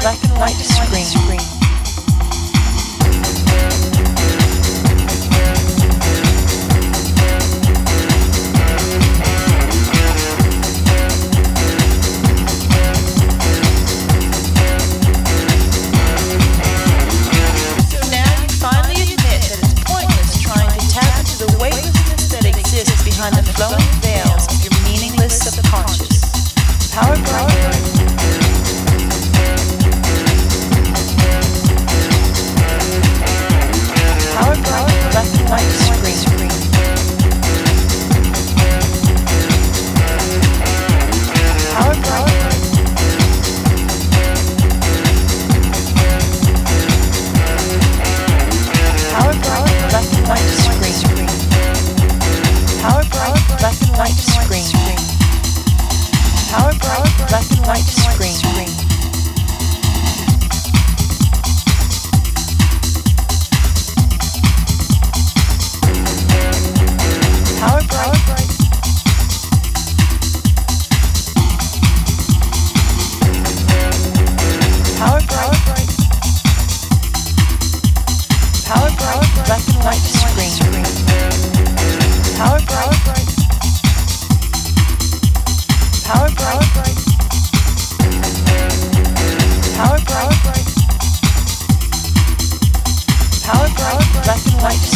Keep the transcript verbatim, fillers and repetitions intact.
black and white screen. Behind the flowing veils of your meaningless subconscious. Powered by Powered by black and white screen. Powered by Powered by black and white screen. Powered by black and white screen. Powered by black and white screen. Powered by Powered by Powered by black and white screen. Powered by Powered by Powered by Powered by black and white